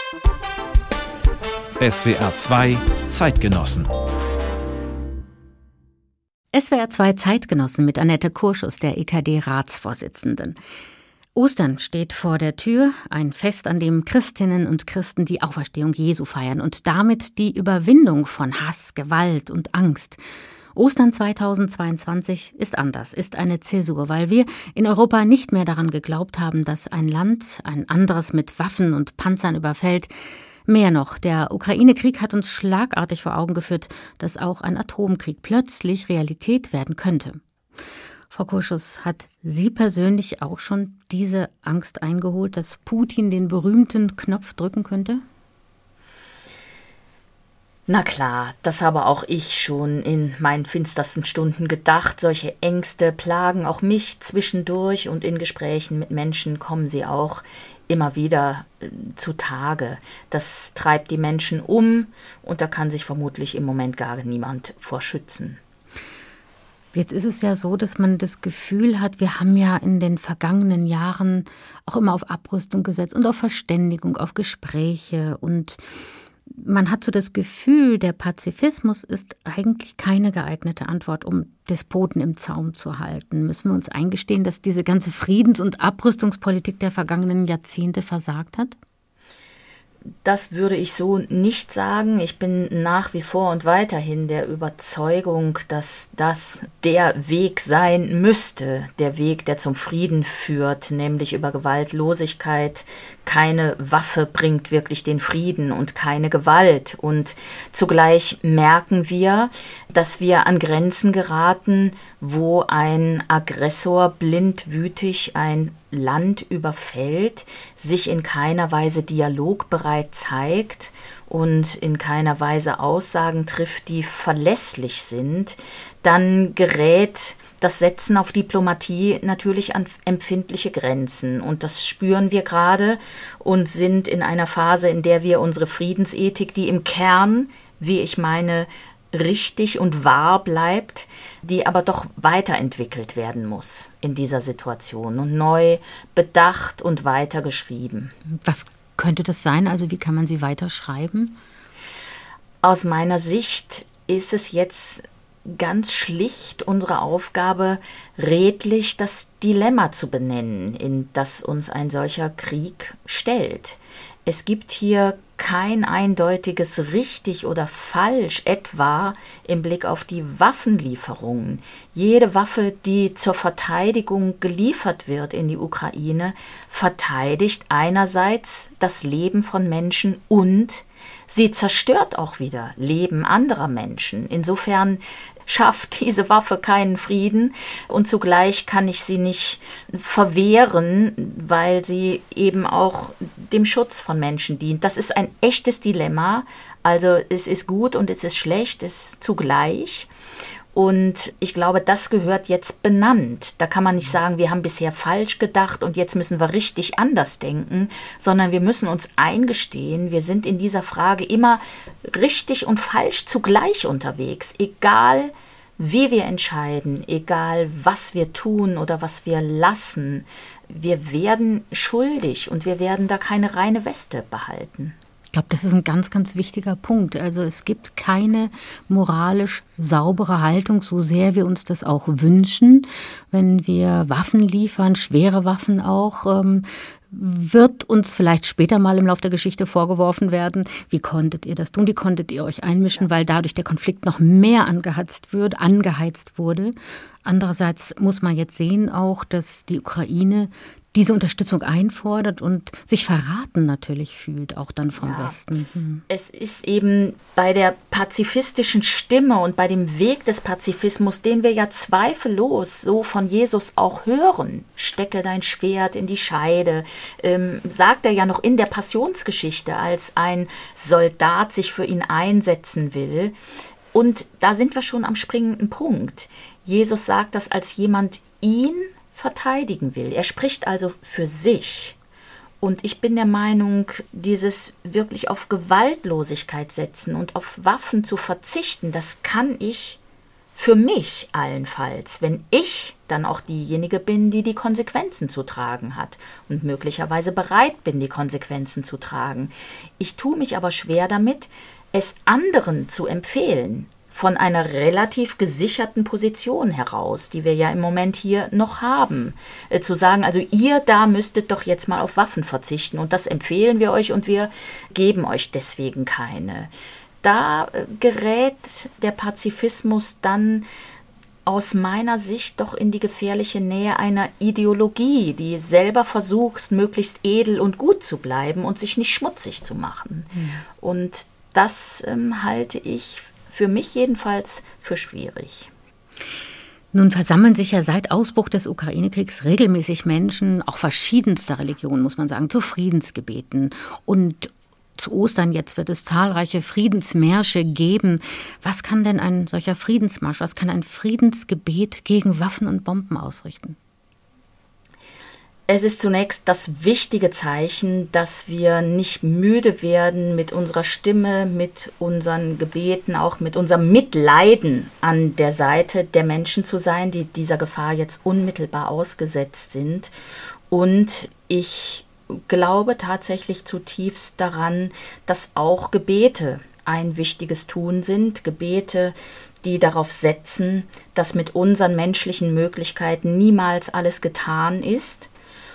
SWR 2 Zeitgenossen. SWR 2 Zeitgenossen mit Annette Kurschus, der EKD-Ratsvorsitzenden. Ostern steht vor der Tür, ein Fest, an dem Christinnen und Christen die Auferstehung Jesu feiern und damit die Überwindung von Hass, Gewalt und Angst. Ostern 2022 ist anders, ist eine Zäsur, weil wir in Europa nicht mehr daran geglaubt haben, dass ein Land ein anderes mit Waffen und Panzern überfällt. Mehr noch, der Ukraine-Krieg hat uns schlagartig vor Augen geführt, dass auch ein Atomkrieg plötzlich Realität werden könnte. Frau Kurschus, hat Sie persönlich auch schon diese Angst eingeholt, dass Putin den berühmten Knopf drücken könnte? Na klar, das habe auch ich schon in meinen finstersten Stunden gedacht. Solche Ängste plagen auch mich zwischendurch und in Gesprächen mit Menschen kommen sie auch immer wieder zutage. Das treibt die Menschen um und da kann sich vermutlich im Moment gar niemand vor schützen. Jetzt ist es ja so, dass man das Gefühl hat, wir haben ja in den vergangenen Jahren auch immer auf Abrüstung gesetzt und auf Verständigung, auf Gespräche. Und man hat so das Gefühl, der Pazifismus ist eigentlich keine geeignete Antwort, um Despoten im Zaum zu halten. Müssen wir uns eingestehen, dass diese ganze Friedens- und Abrüstungspolitik der vergangenen Jahrzehnte versagt hat? Das würde ich so nicht sagen. Ich bin nach wie vor und weiterhin der Überzeugung, dass das der Weg sein müsste, der Weg, der zum Frieden führt, nämlich über Gewaltlosigkeit. Keine Waffe bringt wirklich den Frieden und keine Gewalt. Und zugleich merken wir, dass wir an Grenzen geraten, wo ein Aggressor blindwütig ein Land überfällt, sich in keiner Weise dialogbereit zeigt und in keiner Weise Aussagen trifft, die verlässlich sind, dann gerät das Setzen auf Diplomatie natürlich an empfindliche Grenzen. Und das spüren wir gerade und sind in einer Phase, in der wir unsere Friedensethik, die im Kern, wie ich meine, richtig und wahr bleibt, die aber doch weiterentwickelt werden muss in dieser Situation und neu bedacht und weitergeschrieben. Was könnte das sein? Also wie kann man sie weiterschreiben? Aus meiner Sicht ist es jetzt ganz schlicht unsere Aufgabe, redlich das Dilemma zu benennen, in das uns ein solcher Krieg stellt. Es gibt hier kein eindeutiges richtig oder falsch, etwa im Blick auf die Waffenlieferungen. Jede Waffe, die zur Verteidigung geliefert wird in die Ukraine, verteidigt einerseits das Leben von Menschen und sie zerstört auch wieder Leben anderer Menschen. Insofern schafft diese Waffe keinen Frieden und zugleich kann ich sie nicht verwehren, weil sie eben auch dem Schutz von Menschen dient. Das ist ein echtes Dilemma. Also es ist gut und es ist schlecht, es ist zugleich. Und ich glaube, das gehört jetzt benannt. Da kann man nicht sagen, wir haben bisher falsch gedacht und jetzt müssen wir richtig anders denken, sondern wir müssen uns eingestehen, wir sind in dieser Frage immer richtig und falsch zugleich unterwegs, egal wie wir entscheiden, egal was wir tun oder was wir lassen. Wir werden schuldig und wir werden da keine reine Weste behalten. Ich glaube, das ist ein ganz, ganz wichtiger Punkt. Also es gibt keine moralisch saubere Haltung, so sehr wir uns das auch wünschen. Wenn wir Waffen liefern, schwere Waffen auch, wird uns vielleicht später mal im Laufe der Geschichte vorgeworfen werden, wie konntet ihr das tun, wie konntet ihr euch einmischen, weil dadurch der Konflikt noch mehr angeheizt wurde. Andererseits muss man jetzt sehen auch, dass die Ukraine diese Unterstützung einfordert und sich verraten natürlich fühlt, auch dann vom Westen. Es ist eben bei der pazifistischen Stimme und bei dem Weg des Pazifismus, den wir ja zweifellos so von Jesus auch hören, stecke dein Schwert in die Scheide, sagt er ja noch in der Passionsgeschichte, als ein Soldat sich für ihn einsetzen will. Und da sind wir schon am springenden Punkt. Jesus sagt das als jemand ihn verteidigen will. Er spricht also für sich. Und ich bin der Meinung, dieses wirklich auf Gewaltlosigkeit setzen und auf Waffen zu verzichten, das kann ich für mich allenfalls, wenn ich dann auch diejenige bin, die die Konsequenzen zu tragen hat und möglicherweise bereit bin, die Konsequenzen zu tragen. Ich tue mich aber schwer damit, es anderen zu empfehlen, von einer relativ gesicherten Position heraus, die wir ja im Moment hier noch haben, zu sagen, also ihr da müsstet doch jetzt mal auf Waffen verzichten und das empfehlen wir euch und wir geben euch deswegen keine. Da gerät der Pazifismus dann aus meiner Sicht doch in die gefährliche Nähe einer Ideologie, die selber versucht, möglichst edel und gut zu bleiben und sich nicht schmutzig zu machen. Und das halte ich für mich jedenfalls für schwierig. Nun versammeln sich ja seit Ausbruch des Ukraine-Kriegs regelmäßig Menschen, auch verschiedenster Religionen, muss man sagen, zu Friedensgebeten. Und zu Ostern jetzt wird es zahlreiche Friedensmärsche geben. Was kann denn ein solcher Friedensmarsch, was kann ein Friedensgebet gegen Waffen und Bomben ausrichten? Es ist zunächst das wichtige Zeichen, dass wir nicht müde werden, mit unserer Stimme, mit unseren Gebeten, auch mit unserem Mitleiden an der Seite der Menschen zu sein, die dieser Gefahr jetzt unmittelbar ausgesetzt sind. Und ich glaube tatsächlich zutiefst daran, dass auch Gebete ein wichtiges Tun sind. Gebete, die darauf setzen, dass mit unseren menschlichen Möglichkeiten niemals alles getan ist.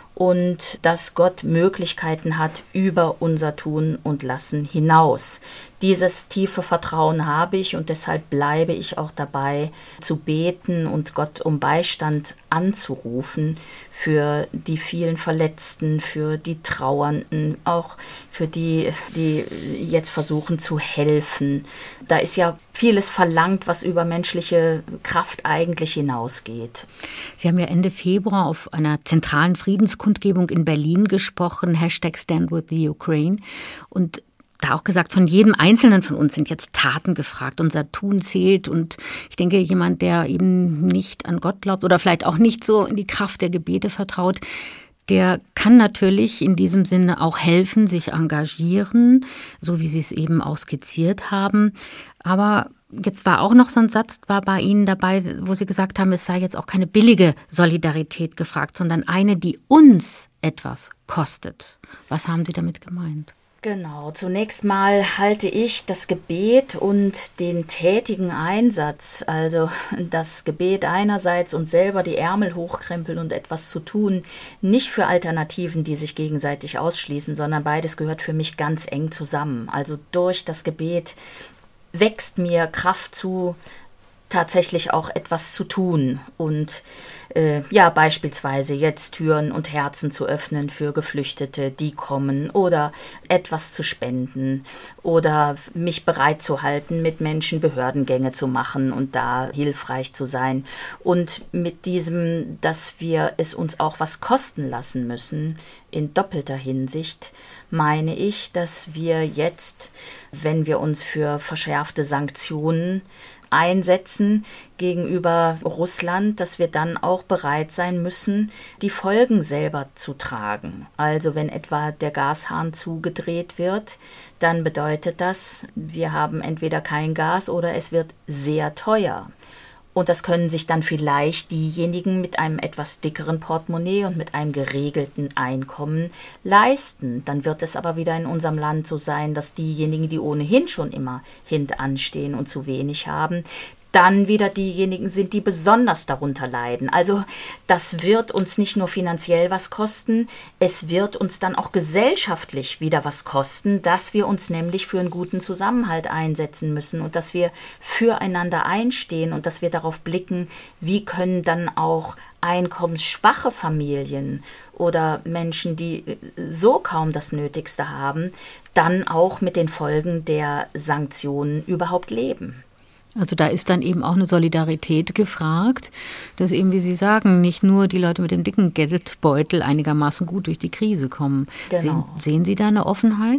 Und dass Gott Möglichkeiten hat über unser Tun und Lassen hinaus. Dieses tiefe Vertrauen habe ich und deshalb bleibe ich auch dabei, zu beten und Gott um Beistand anzurufen für die vielen Verletzten, für die Trauernden, auch für die, die jetzt versuchen zu helfen. Da ist ja vieles verlangt, was über menschliche Kraft eigentlich hinausgeht. Sie haben ja Ende Februar auf einer zentralen Friedenskundgebung in Berlin gesprochen, #StandWithTheUkraine. Und da auch gesagt, von jedem Einzelnen von uns sind jetzt Taten gefragt. Unser Tun zählt. Und ich denke, jemand, der eben nicht an Gott glaubt oder vielleicht auch nicht so in die Kraft der Gebete vertraut, der kann natürlich in diesem Sinne auch helfen, sich engagieren, so wie Sie es eben auch skizziert haben. Aber jetzt war auch noch so ein Satz war bei Ihnen dabei, wo Sie gesagt haben, es sei jetzt auch keine billige Solidarität gefragt, sondern eine, die uns etwas kostet. Was haben Sie damit gemeint? Genau, zunächst mal halte ich das Gebet und den tätigen Einsatz, also das Gebet einerseits und selber die Ärmel hochkrempeln und etwas zu tun, nicht für Alternativen, die sich gegenseitig ausschließen, sondern beides gehört für mich ganz eng zusammen. Also durch das Gebet wächst mir Kraft zu, tatsächlich auch etwas zu tun und beispielsweise jetzt Türen und Herzen zu öffnen für Geflüchtete, die kommen, oder etwas zu spenden oder mich bereit zu halten, mit Menschen Behördengänge zu machen und da hilfreich zu sein. Und mit diesem, dass wir es uns auch was kosten lassen müssen, in doppelter Hinsicht, meine ich, dass wir jetzt, wenn wir uns für verschärfte Sanktionen einsetzen gegenüber Russland, dass wir dann auch bereit sein müssen, die Folgen selber zu tragen. Also wenn etwa der Gashahn zugedreht wird, dann bedeutet das, wir haben entweder kein Gas oder es wird sehr teuer. Und das können sich dann vielleicht diejenigen mit einem etwas dickeren Portemonnaie und mit einem geregelten Einkommen leisten. Dann wird es aber wieder in unserem Land so sein, dass diejenigen, die ohnehin schon immer hintanstehen und zu wenig haben, dann wieder diejenigen sind, die besonders darunter leiden. Also das wird uns nicht nur finanziell was kosten, es wird uns dann auch gesellschaftlich wieder was kosten, dass wir uns nämlich für einen guten Zusammenhalt einsetzen müssen und dass wir füreinander einstehen und dass wir darauf blicken, wie können dann auch einkommensschwache Familien oder Menschen, die so kaum das Nötigste haben, dann auch mit den Folgen der Sanktionen überhaupt leben. Also da ist dann eben auch eine Solidarität gefragt, dass eben, wie Sie sagen, nicht nur die Leute mit dem dicken Geldbeutel einigermaßen gut durch die Krise kommen. Genau. Sehen Sie da eine Offenheit?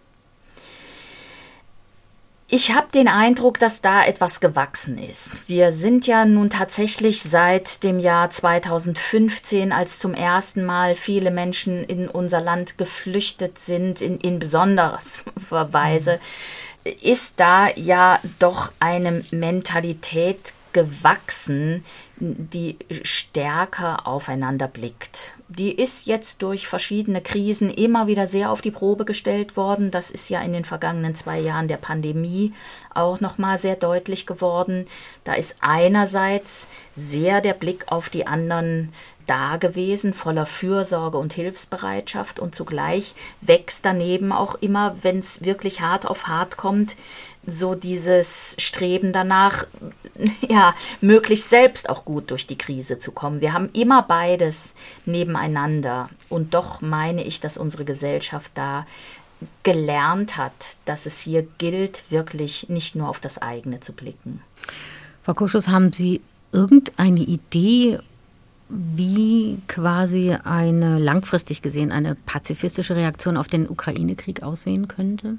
Ich habe den Eindruck, dass da etwas gewachsen ist. Wir sind ja nun tatsächlich seit dem Jahr 2015, als zum ersten Mal viele Menschen in unser Land geflüchtet sind, in besonderer Weise, ist da ja doch eine Mentalität gewachsen, die stärker aufeinander blickt. Die ist jetzt durch verschiedene Krisen immer wieder sehr auf die Probe gestellt worden. Das ist ja in den vergangenen 2 Jahren der Pandemie auch nochmal sehr deutlich geworden. Da ist einerseits sehr der Blick auf die anderen da gewesen, voller Fürsorge und Hilfsbereitschaft, und zugleich wächst daneben auch immer, wenn es wirklich hart auf hart kommt, so dieses Streben danach, ja, möglichst selbst auch gut durch die Krise zu kommen. Wir haben immer beides nebeneinander, und doch meine ich, dass unsere Gesellschaft da gelernt hat, dass es hier gilt, wirklich nicht nur auf das eigene zu blicken. Frau Kurschus, haben Sie irgendeine Idee, wie quasi langfristig gesehen eine pazifistische Reaktion auf den Ukraine-Krieg aussehen könnte?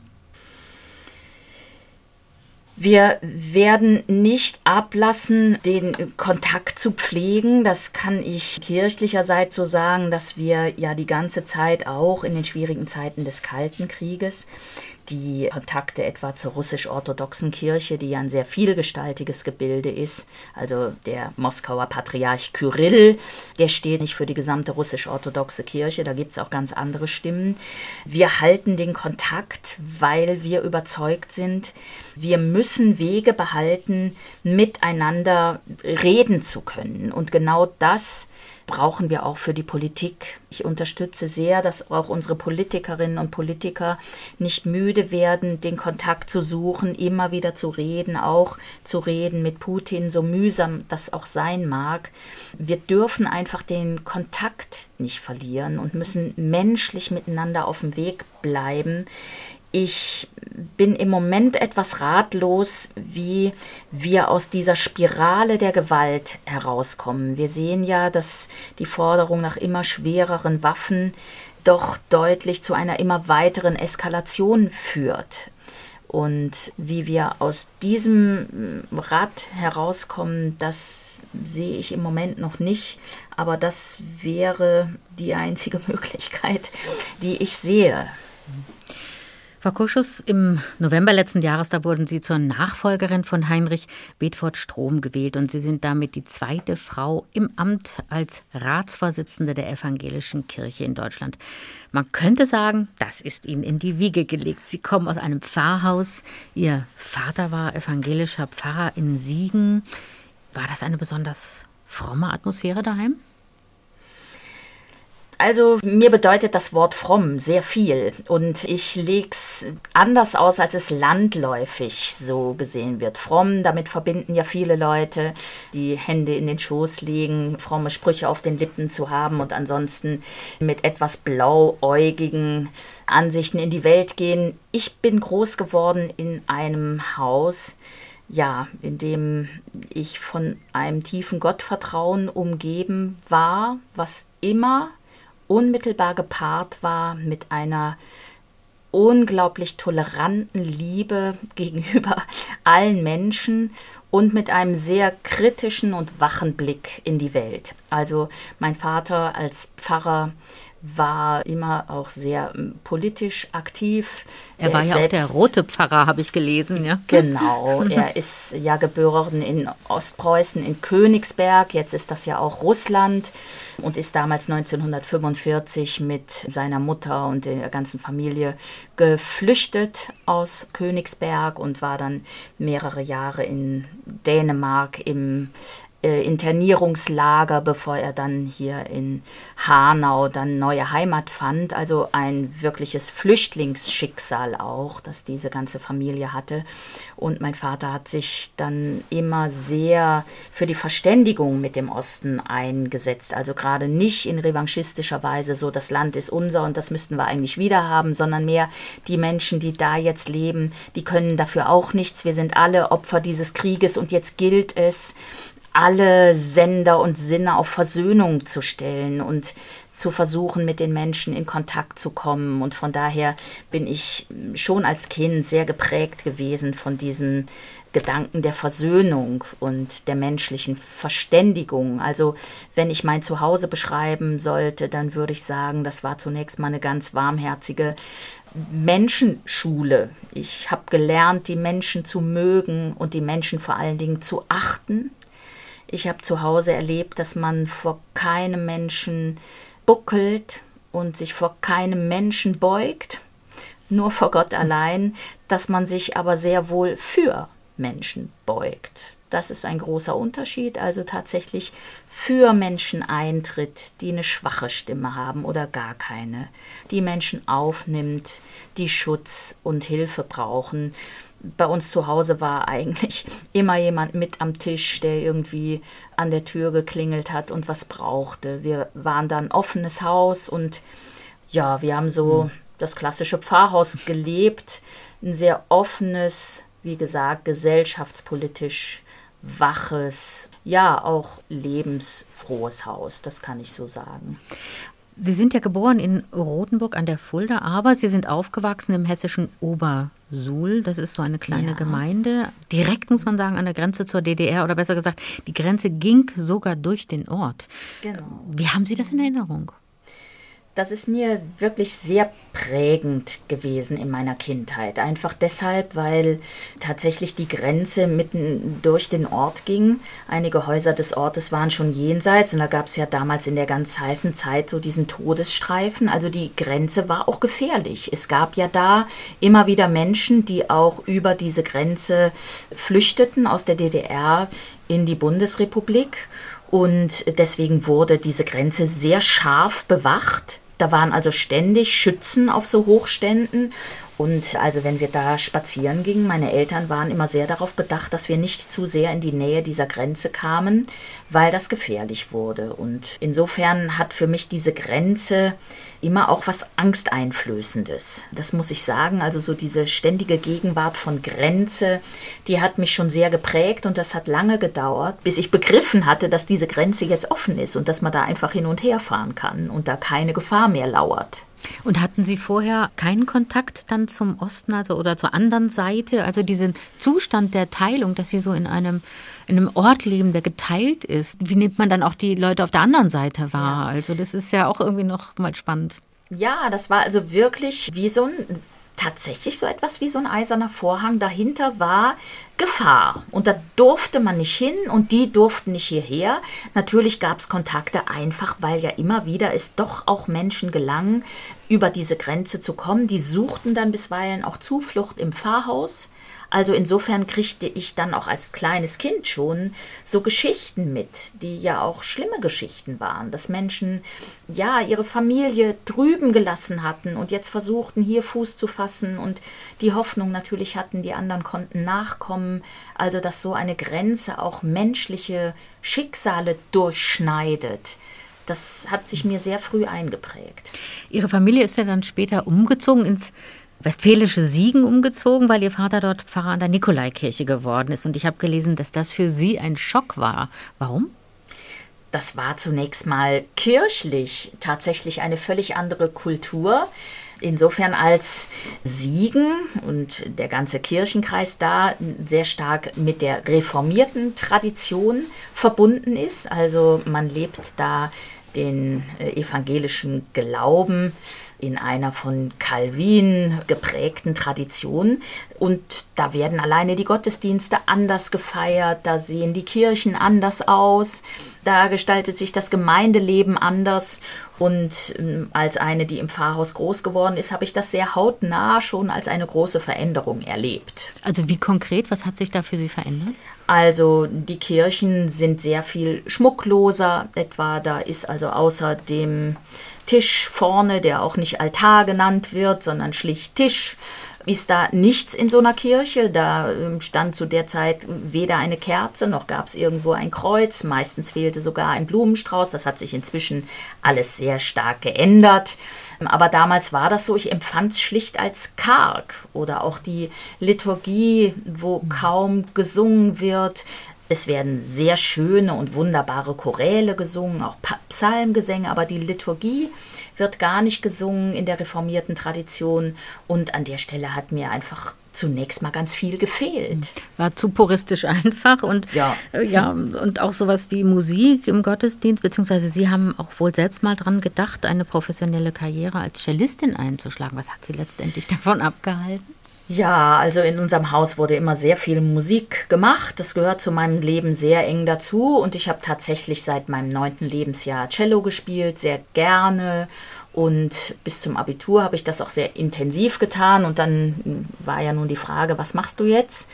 Wir werden nicht ablassen, den Kontakt zu pflegen. Das kann ich kirchlicherseits so sagen, dass wir ja die ganze Zeit auch in den schwierigen Zeiten des Kalten Krieges die Kontakte etwa zur russisch-orthodoxen Kirche, die ja ein sehr vielgestaltiges Gebilde ist, also der Moskauer Patriarch Kyrill, der steht nicht für die gesamte russisch-orthodoxe Kirche, da gibt es auch ganz andere Stimmen. Wir halten den Kontakt, weil wir überzeugt sind, wir müssen Wege behalten, miteinander reden zu können. Und genau das brauchen wir auch für die Politik. Ich unterstütze sehr, dass auch unsere Politikerinnen und Politiker nicht müde werden, den Kontakt zu suchen, immer wieder zu reden, auch zu reden mit Putin, so mühsam das auch sein mag. Wir dürfen einfach den Kontakt nicht verlieren und müssen menschlich miteinander auf dem Weg bleiben. Ich bin im Moment etwas ratlos, wie wir aus dieser Spirale der Gewalt herauskommen. Wir sehen ja, dass die Forderung nach immer schwereren Waffen doch deutlich zu einer immer weiteren Eskalation führt. Und wie wir aus diesem Rad herauskommen, das sehe ich im Moment noch nicht. Aber das wäre die einzige Möglichkeit, die ich sehe. Frau Kurschus, im November letzten Jahres, da wurden Sie zur Nachfolgerin von Heinrich Bedford-Strom gewählt, und Sie sind damit die zweite Frau im Amt als Ratsvorsitzende der Evangelischen Kirche in Deutschland. Man könnte sagen, das ist Ihnen in die Wiege gelegt. Sie kommen aus einem Pfarrhaus. Ihr Vater war evangelischer Pfarrer in Siegen. War das eine besonders fromme Atmosphäre daheim? Also mir bedeutet das Wort fromm sehr viel, und ich lege es anders aus, als es landläufig so gesehen wird. Fromm, damit verbinden ja viele Leute, die Hände in den Schoß legen, fromme Sprüche auf den Lippen zu haben und ansonsten mit etwas blauäugigen Ansichten in die Welt gehen. Ich bin groß geworden in einem Haus, ja, in dem ich von einem tiefen Gottvertrauen umgeben war, was immer unmittelbar gepaart war mit einer unglaublich toleranten Liebe gegenüber allen Menschen und mit einem sehr kritischen und wachen Blick in die Welt. Also mein Vater als Pfarrer war immer auch sehr politisch aktiv. Er war ja auch der rote Pfarrer, habe ich gelesen. Ja? Genau, er ist ja geboren in Ostpreußen, in Königsberg, jetzt ist das ja auch Russland, und ist damals 1945 mit seiner Mutter und der ganzen Familie geflüchtet aus Königsberg und war dann mehrere Jahre in Dänemark im Internierungslager, bevor er dann hier in Hanau dann neue Heimat fand. Also ein wirkliches Flüchtlingsschicksal auch, das diese ganze Familie hatte. Und mein Vater hat sich dann immer sehr für die Verständigung mit dem Osten eingesetzt. Also gerade nicht in revanchistischer Weise, so das Land ist unser und das müssten wir eigentlich wieder haben, sondern mehr die Menschen, die da jetzt leben, die können dafür auch nichts. Wir sind alle Opfer dieses Krieges und jetzt gilt es, alle Sender und Sinne auf Versöhnung zu stellen und zu versuchen, mit den Menschen in Kontakt zu kommen. Und von daher bin ich schon als Kind sehr geprägt gewesen von diesen Gedanken der Versöhnung und der menschlichen Verständigung. Also wenn ich mein Zuhause beschreiben sollte, dann würde ich sagen, das war zunächst mal eine ganz warmherzige Menschenschule. Ich habe gelernt, die Menschen zu mögen und die Menschen vor allen Dingen zu achten. Ich habe zu Hause erlebt, dass man vor keinem Menschen buckelt und sich vor keinem Menschen beugt, nur vor Gott allein, dass man sich aber sehr wohl für Menschen beugt. Das ist ein großer Unterschied, also tatsächlich für Menschen eintritt, die eine schwache Stimme haben oder gar keine, die Menschen aufnimmt, die Schutz und Hilfe brauchen. Bei uns zu Hause war eigentlich immer jemand mit am Tisch, der irgendwie an der Tür geklingelt hat und was brauchte. Wir waren da ein offenes Haus und ja, wir haben so das klassische Pfarrhaus gelebt, ein sehr offenes, wie gesagt, gesellschaftspolitisch waches, ja auch lebensfrohes Haus, das kann ich so sagen. Sie sind ja geboren in Rothenburg an der Fulda, aber Sie sind aufgewachsen im hessischen Obersuhl. Das ist so eine kleine Gemeinde, direkt, muss man sagen, an der Grenze zur DDR, oder besser gesagt, die Grenze ging sogar durch den Ort. Genau. Wie haben Sie das in Erinnerung? Das ist mir wirklich sehr prägend gewesen in meiner Kindheit. Einfach deshalb, weil tatsächlich die Grenze mitten durch den Ort ging. Einige Häuser des Ortes waren schon jenseits und da gab es ja damals in der ganz heißen Zeit so diesen Todesstreifen. Also die Grenze war auch gefährlich. Es gab ja da immer wieder Menschen, die auch über diese Grenze flüchteten aus der DDR in die Bundesrepublik. Und deswegen wurde diese Grenze sehr scharf bewacht. Da waren also ständig Schützen auf so Hochständen. Und also wenn wir da spazieren gingen, meine Eltern waren immer sehr darauf bedacht, dass wir nicht zu sehr in die Nähe dieser Grenze kamen, weil das gefährlich wurde. Und insofern hat für mich diese Grenze immer auch was Angsteinflößendes. Das muss ich sagen. Also so diese ständige Gegenwart von Grenze, die hat mich schon sehr geprägt und das hat lange gedauert, bis ich begriffen hatte, dass diese Grenze jetzt offen ist und dass man da einfach hin und her fahren kann und da keine Gefahr mehr lauert. Und hatten Sie vorher keinen Kontakt dann zum Osten, also oder zur anderen Seite? Also diesen Zustand der Teilung, dass Sie so in einem Ort leben, der geteilt ist. Wie nimmt man dann auch die Leute auf der anderen Seite wahr? Ja. Also das ist ja auch irgendwie noch mal spannend. Ja, das war also wirklich wie tatsächlich so etwas wie so ein eiserner Vorhang. Dahinter war Gefahr und da durfte man nicht hin und die durften nicht hierher. Natürlich gab es Kontakte einfach, weil ja immer wieder es doch auch Menschen gelang, über diese Grenze zu kommen. Die suchten dann bisweilen auch Zuflucht im Pfarrhaus. Also insofern kriegte ich dann auch als kleines Kind schon so Geschichten mit, die ja auch schlimme Geschichten waren, dass Menschen ja ihre Familie drüben gelassen hatten und jetzt versuchten, hier Fuß zu fassen und die Hoffnung natürlich hatten, die anderen konnten nachkommen. Also dass so eine Grenze auch menschliche Schicksale durchschneidet. Das hat sich mir sehr früh eingeprägt. Ihre Familie ist ja dann später umgezogen ins westfälische Siegen umgezogen, weil Ihr Vater dort Pfarrer an der Nikolaikirche geworden ist. Und ich habe gelesen, dass das für Sie ein Schock war. Warum? Das war zunächst mal kirchlich tatsächlich eine völlig andere Kultur. Insofern als Siegen und der ganze Kirchenkreis da sehr stark mit der reformierten Tradition verbunden ist. Also man lebt da den evangelischen Glauben in einer von Calvin geprägten Tradition. Und da werden alleine die Gottesdienste anders gefeiert, da sehen die Kirchen anders aus, da gestaltet sich das Gemeindeleben anders. Und als eine, die im Pfarrhaus groß geworden ist, habe ich das sehr hautnah schon als eine große Veränderung erlebt. Also wie konkret, was hat sich da für Sie verändert? Also die Kirchen sind sehr viel schmuckloser, etwa da ist also außer dem Tisch vorne, der auch nicht Altar genannt wird, sondern schlicht Tisch, ist da nichts in so einer Kirche. Da stand zu der Zeit weder eine Kerze, noch gab es irgendwo ein Kreuz. Meistens fehlte sogar ein Blumenstrauß. Das hat sich inzwischen alles sehr stark geändert. Aber damals war das so, ich empfand es schlicht als karg. Oder auch die Liturgie, wo kaum gesungen wird. Es werden sehr schöne und wunderbare Choräle gesungen, auch Psalmgesänge, aber die Liturgie wird gar nicht gesungen in der reformierten Tradition. Und an der Stelle hat mir einfach zunächst mal ganz viel gefehlt. War zu puristisch einfach und ja, und auch sowas wie Musik im Gottesdienst, beziehungsweise Sie haben auch wohl selbst mal dran gedacht, eine professionelle Karriere als Cellistin einzuschlagen. Was hat Sie letztendlich davon abgehalten? Ja, also in unserem Haus wurde immer sehr viel Musik gemacht. Das gehört zu meinem Leben sehr eng dazu. Und ich habe tatsächlich seit meinem 9. Lebensjahr Cello gespielt, sehr gerne. Und bis zum Abitur habe ich das auch sehr intensiv getan. Und dann war ja nun die Frage, was machst du jetzt?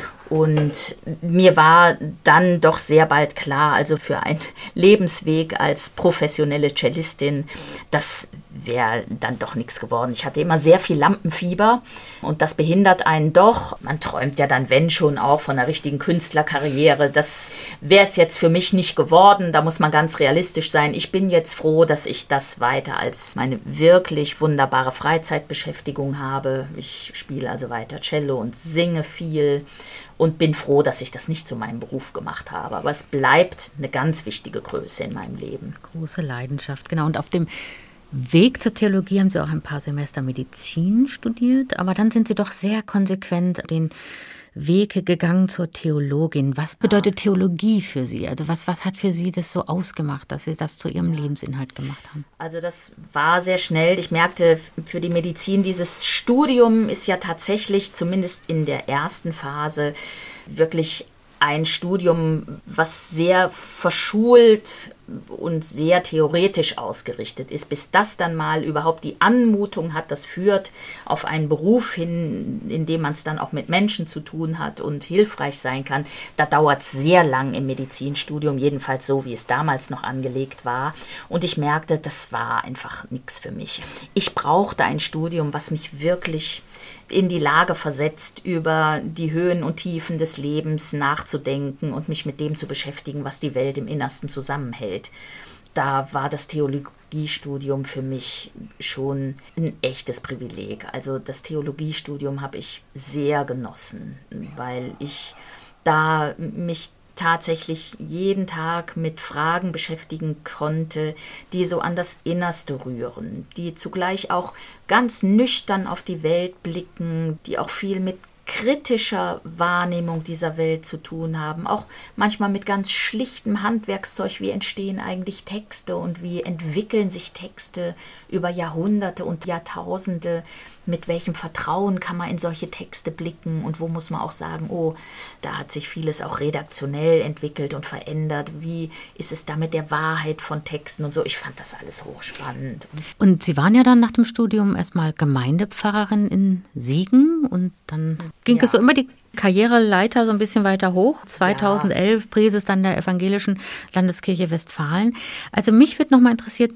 Und mir war dann doch sehr bald klar, also für einen Lebensweg als professionelle Cellistin, das wäre dann doch nichts geworden. Ich hatte immer sehr viel Lampenfieber und das behindert einen doch. Man träumt ja dann, wenn schon, auch von einer richtigen Künstlerkarriere. Das wäre es jetzt für mich nicht geworden. Da muss man ganz realistisch sein. Ich bin jetzt froh, dass ich das weiter als meine wirklich wunderbare Freizeitbeschäftigung habe. Ich spiele also weiter Cello und singe viel. Und bin froh, dass ich das nicht zu meinem Beruf gemacht habe. Aber es bleibt eine ganz wichtige Größe in meinem Leben. Große Leidenschaft, genau. Und auf dem Weg zur Theologie haben Sie auch ein paar Semester Medizin studiert. Aber dann sind Sie doch sehr konsequent den Weg gegangen zur Theologin. Was bedeutet Theologie für Sie? Also was hat für Sie das so ausgemacht, dass Sie das zu Ihrem Lebensinhalt gemacht haben? Also das war sehr schnell. Ich merkte, für die Medizin, dieses Studium ist ja tatsächlich, zumindest in der ersten Phase, wirklich ein Studium, was sehr verschult und sehr theoretisch ausgerichtet ist, bis das dann mal überhaupt die Anmutung hat, das führt auf einen Beruf hin, in dem man es dann auch mit Menschen zu tun hat und hilfreich sein kann. Da dauert es sehr lang im Medizinstudium, jedenfalls so, wie es damals noch angelegt war. Und ich merkte, das war einfach nichts für mich. Ich brauchte ein Studium, was mich wirklich in die Lage versetzt, über die Höhen und Tiefen des Lebens nachzudenken und mich mit dem zu beschäftigen, was die Welt im Innersten zusammenhält. Da war das Theologiestudium für mich schon ein echtes Privileg. Also das Theologiestudium habe ich sehr genossen, weil ich da mich tatsächlich jeden Tag mit Fragen beschäftigen konnte, die so an das Innerste rühren, die zugleich auch ganz nüchtern auf die Welt blicken, die auch viel mit kritischer Wahrnehmung dieser Welt zu tun haben, auch manchmal mit ganz schlichtem Handwerkszeug, wie entstehen eigentlich Texte und wie entwickeln sich Texte über Jahrhunderte und Jahrtausende, mit welchem Vertrauen kann man in solche Texte blicken und wo muss man auch sagen, oh, da hat sich vieles auch redaktionell entwickelt und verändert, wie ist es da mit der Wahrheit von Texten und so. Ich fand das alles hochspannend. Und Sie waren ja dann nach dem Studium erstmal Gemeindepfarrerin in Siegen und dann ging es so immer die Karriereleiter so ein bisschen weiter hoch. 2011 Präses dann der Evangelischen Landeskirche Westfalen. Also mich würde nochmal interessiert,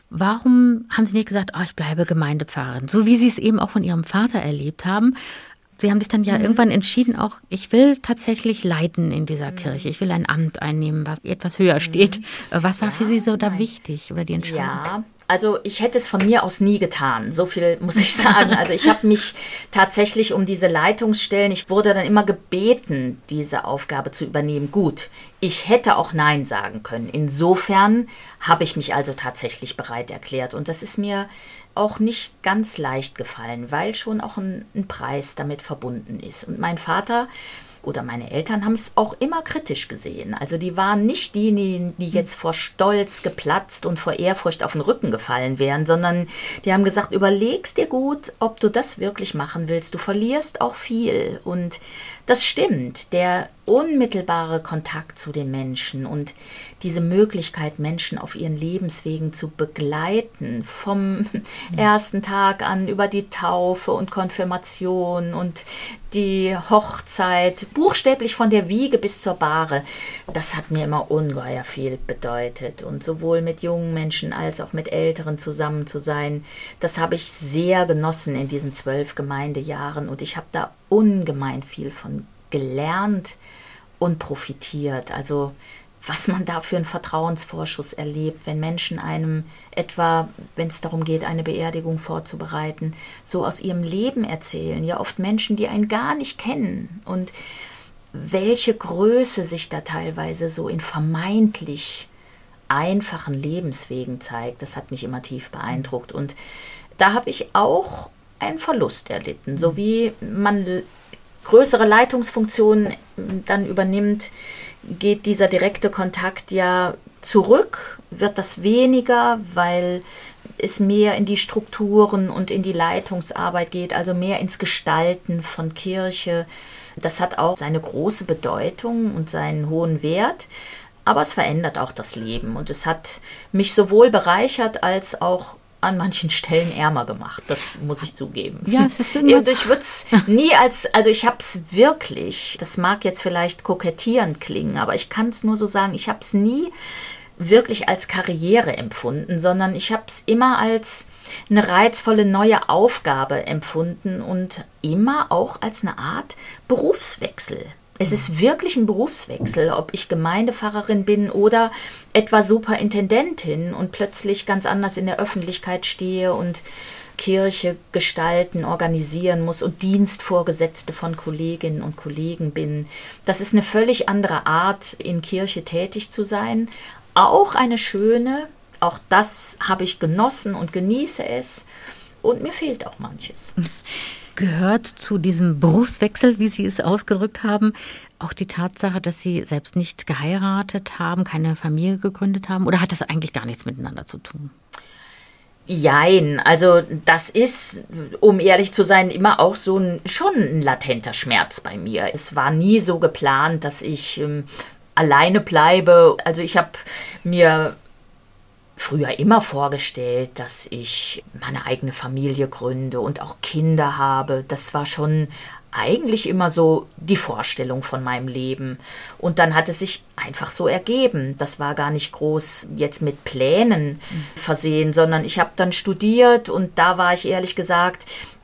warum haben Sie nicht gesagt, ich bleibe Gemeindepfarrerin, so wie Sie es eben auch von Ihrem Vater erlebt haben? Sie haben sich dann ja irgendwann entschieden, auch ich will tatsächlich leiten in dieser Kirche. Ich will ein Amt einnehmen, was etwas höher steht. Was war für Sie so da wichtig oder die Entscheidung? Ja, also ich hätte es von mir aus nie getan, so viel muss ich sagen. Also ich habe mich tatsächlich um diese Leitungsstellen, ich wurde dann immer gebeten, diese Aufgabe zu übernehmen. Gut, ich hätte auch Nein sagen können. Insofern habe ich mich also tatsächlich bereit erklärt. Und das ist mir auch nicht ganz leicht gefallen, weil schon auch ein Preis damit verbunden ist. Und mein Vater oder meine Eltern haben es auch immer kritisch gesehen. Also die waren nicht diejenigen, die jetzt vor Stolz geplatzt und vor Ehrfurcht auf den Rücken gefallen wären, sondern die haben gesagt, überlegst dir gut, ob du das wirklich machen willst. Du verlierst auch viel. Und das stimmt, der unmittelbare Kontakt zu den Menschen und diese Möglichkeit, Menschen auf ihren Lebenswegen zu begleiten, vom ersten Tag an über die Taufe und Konfirmation und die Hochzeit, buchstäblich von der Wiege bis zur Bahre, das hat mir immer ungeheuer viel bedeutet. Und sowohl mit jungen Menschen als auch mit Älteren zusammen zu sein, das habe ich sehr genossen in diesen 12 Gemeindejahren. Und ich habe da ungemein viel von gelernt und profitiert. Also was man da für einen Vertrauensvorschuss erlebt, wenn Menschen einem etwa, wenn es darum geht, eine Beerdigung vorzubereiten, so aus ihrem Leben erzählen. Ja, oft Menschen, die einen gar nicht kennen. Und welche Größe sich da teilweise so in vermeintlich einfachen Lebenswegen zeigt, das hat mich immer tief beeindruckt. Und da habe ich auch einen Verlust erlitten. So wie man größere Leitungsfunktionen dann übernimmt, geht dieser direkte Kontakt ja zurück, wird das weniger, weil es mehr in die Strukturen und in die Leitungsarbeit geht, also mehr ins Gestalten von Kirche. Das hat auch seine große Bedeutung und seinen hohen Wert, aber es verändert auch das Leben und es hat mich sowohl bereichert als auch an manchen Stellen ärmer gemacht, das muss ich zugeben. Ja, es ist immer so. Ich würde es nie also ich habe es wirklich, das mag jetzt vielleicht kokettierend klingen, aber ich kann es nur so sagen, ich habe es nie wirklich als Karriere empfunden, sondern ich habe es immer als eine reizvolle neue Aufgabe empfunden und immer auch als eine Art Berufswechsel. Es ist wirklich ein Berufswechsel, ob ich Gemeindepfarrerin bin oder etwa Superintendentin und plötzlich ganz anders in der Öffentlichkeit stehe und Kirche gestalten, organisieren muss und Dienstvorgesetzte von Kolleginnen und Kollegen bin. Das ist eine völlig andere Art, in Kirche tätig zu sein. Auch eine schöne, auch das habe ich genossen und genieße es. Und mir fehlt auch manches. Gehört zu diesem Berufswechsel, wie Sie es ausgedrückt haben, auch die Tatsache, dass Sie selbst nicht geheiratet haben, keine Familie gegründet haben? Oder hat das eigentlich gar nichts miteinander zu tun? Jein, also das ist, um ehrlich zu sein, immer auch so schon ein latenter Schmerz bei mir. Es war nie so geplant, dass ich alleine bleibe. Also ich habe mir früher immer vorgestellt, dass ich meine eigene Familie gründe und auch Kinder habe. Das war schon eigentlich immer so die Vorstellung von meinem Leben. Und dann hat es sich einfach so ergeben. Das war gar nicht groß jetzt mit Plänen versehen, sondern ich habe dann studiert und da war ich ehrlich gesagt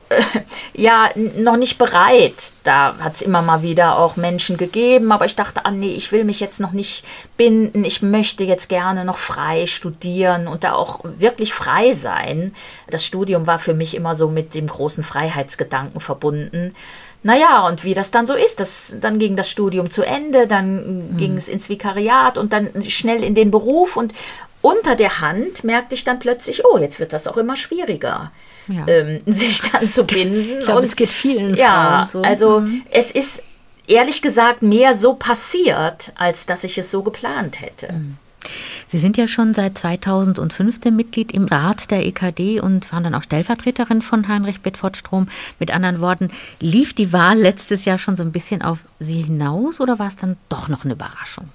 ja, noch nicht bereit. Da hat es immer mal wieder auch Menschen gegeben, aber ich dachte, nee, ich will mich jetzt noch nicht binden. Ich möchte jetzt gerne noch frei studieren und da auch wirklich frei sein. Das Studium war für mich immer so mit dem großen Freiheitsgedanken verbunden. Naja, und wie das dann so ist, dann ging das Studium zu Ende, dann ging es ins Vikariat und dann schnell in den Beruf und unter der Hand merkte ich dann plötzlich, oh, jetzt wird das auch immer schwieriger. Ja. Sich dann zu binden. Ich glaube, es geht vielen Frauen so. Also es ist ehrlich gesagt mehr so passiert, als dass ich es so geplant hätte. Sie sind ja schon seit 2015 Mitglied im Rat der EKD und waren dann auch Stellvertreterin von Heinrich Bedford-Strom. Mit anderen Worten, lief die Wahl letztes Jahr schon so ein bisschen auf Sie hinaus oder war es dann doch noch eine Überraschung?